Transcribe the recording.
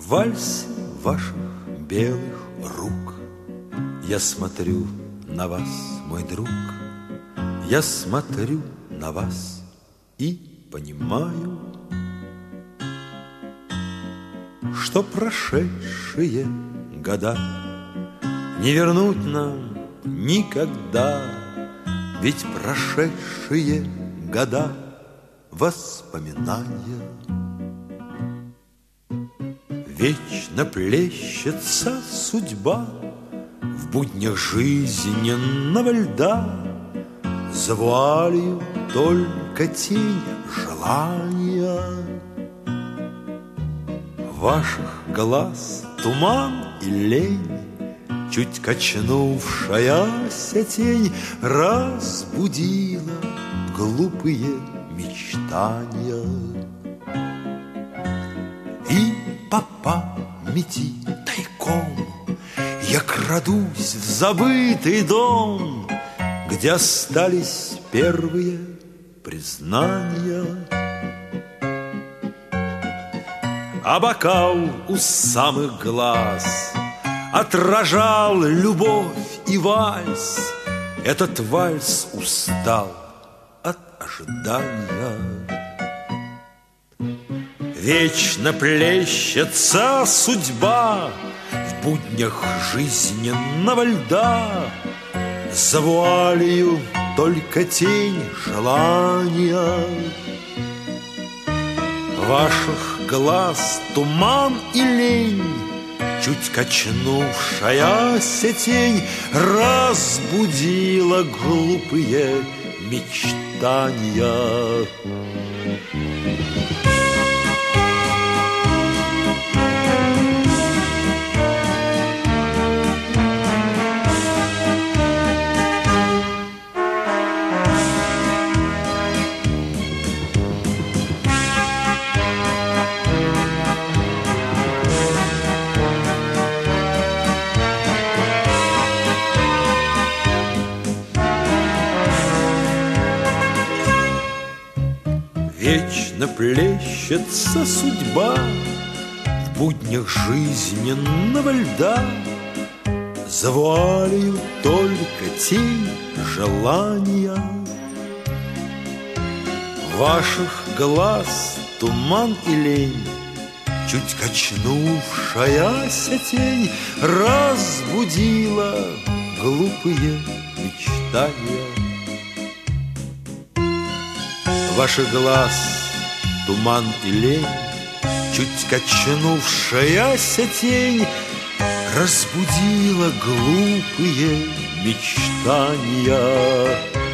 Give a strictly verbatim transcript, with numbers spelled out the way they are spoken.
вальсе ваших белых рук. Я смотрю на вас, мой друг, я смотрю на вас и понимаю, что прошедшие года не вернуть нам никогда. Ведь прошедшие года воспоминания. Вечно плещется судьба в буднях жизненного льда, за вуалью только тень желания. Ваших глаз туман и лень, чуть качнувшаяся тень разбудила глупые мечтания. И по памяти тайком я крадусь в забытый дом, где остались первые признания. А бокал у самых глаз отражал любовь и вальс. Этот вальс устал от ожидания. Вечно плещется судьба в буднях жизненного льда, за вуалью только тень желания. Ваших глаз туман и лень, чуть качнувшаяся тень разбудила глупые мечтания. Вечно плещется судьба в буднях жизненного льда, за вуалью только тень желания. Ваших глаз туман и лень, чуть качнувшаяся тень разбудила глупые мечтания. Ваших глаз туман и лень, чуть качнувшаяся тень разбудила глупые мечтания.